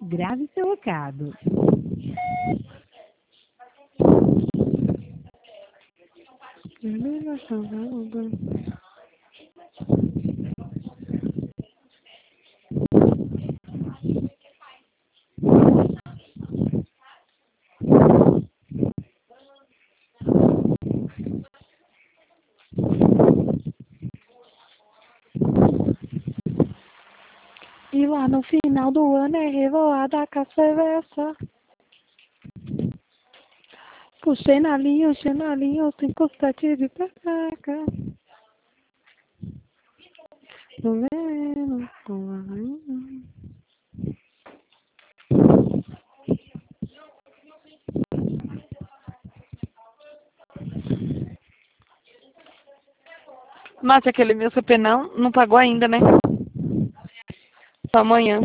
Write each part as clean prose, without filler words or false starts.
Grave seu recado. E lá no final do ano é revoada com a cerveja. Puxei na linha, 57 de peteca. Tô vendo com a rainha. Nossa, aquele meu CP não pagou ainda, né? Só amanhã.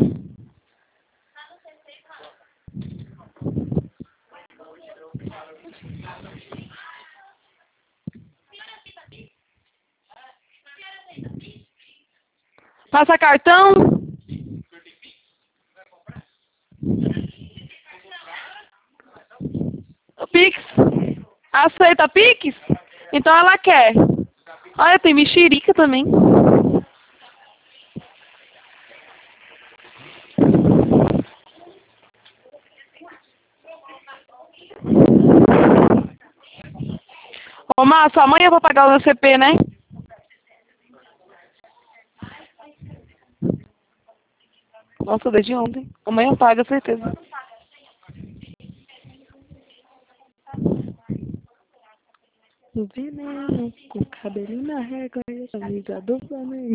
Passa cartão? Pix? Aceita Pix? Então ela quer. Olha, tem mexerica também. Ô, Márcio, amanhã eu vou pagar o meu CP, né? Nossa, desde ontem. Amanhã paga, certeza. O veneno, com o cabelinho na régua e a camisa do Flamengo.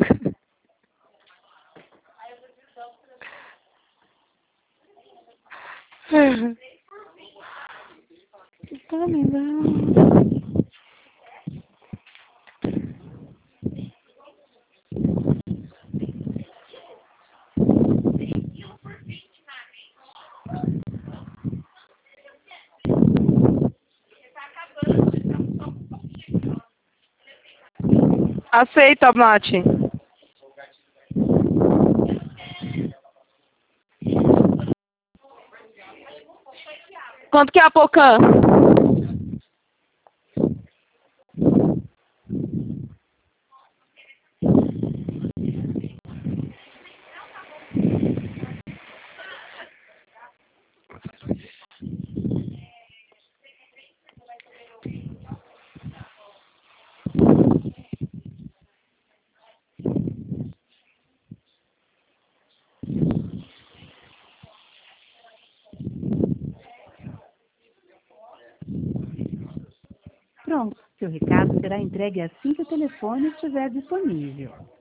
Tá me dando. Aceita, Mate. Quanto que é a Pocan? Pronto, seu recado será entregue assim que o telefone estiver disponível.